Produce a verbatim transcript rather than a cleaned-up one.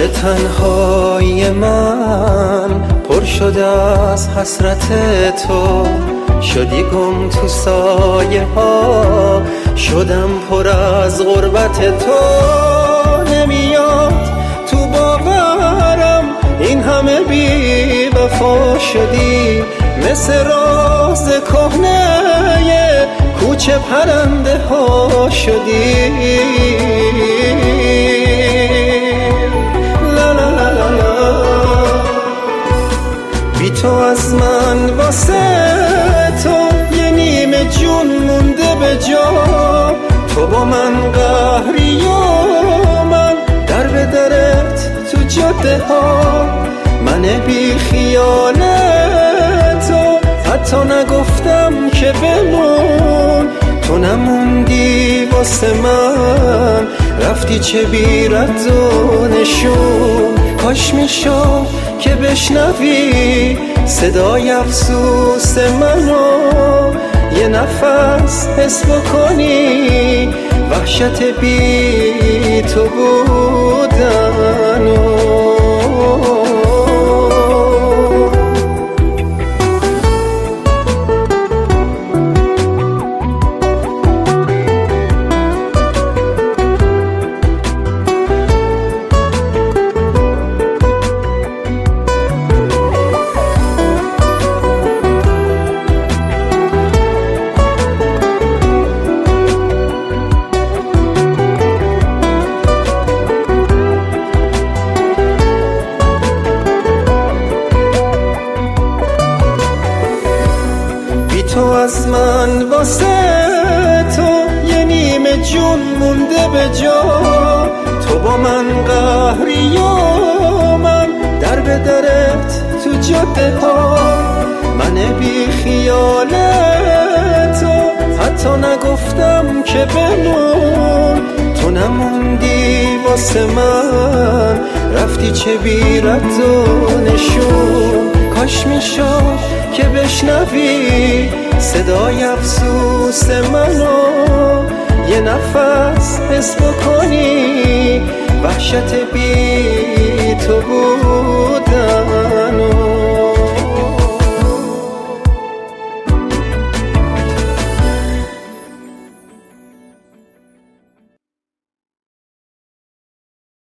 شب تنهای من پر شده از حسرت تو، شدی گم تو سایه ها، شدم پر از غربت تو. نمیاد تو باورم این همه بی وفا شدی، مثل راز کهنه کوچه پرنده ها شدی. لا لا لا لا لا. بی تو از من واسه تو یه نیمه جون مونده به جا، تو با من قهری و من در به درت تو جاده ها. من بی خیال تو حتی نگفتم که بمون، تو نموندی واسه من، رفتی چه بی رد و نشون. کاش میشد که بشنوی صدای افسوس منو، یه نفس حس بکنی وحشت بی تو بودنو. تو از من واسه تو یه نیمه جون مونده به جا، تو با من قهری و من در به درت تو جاده ها. من بی خیال تو حتی نگفتم که بمون، تو نموندی واسه من، رفتی چه بی رد و نشون. کاش میشد که بشنوی صدای افسوس منو، یه نفس حس بکنی وحشت بی تو بودم.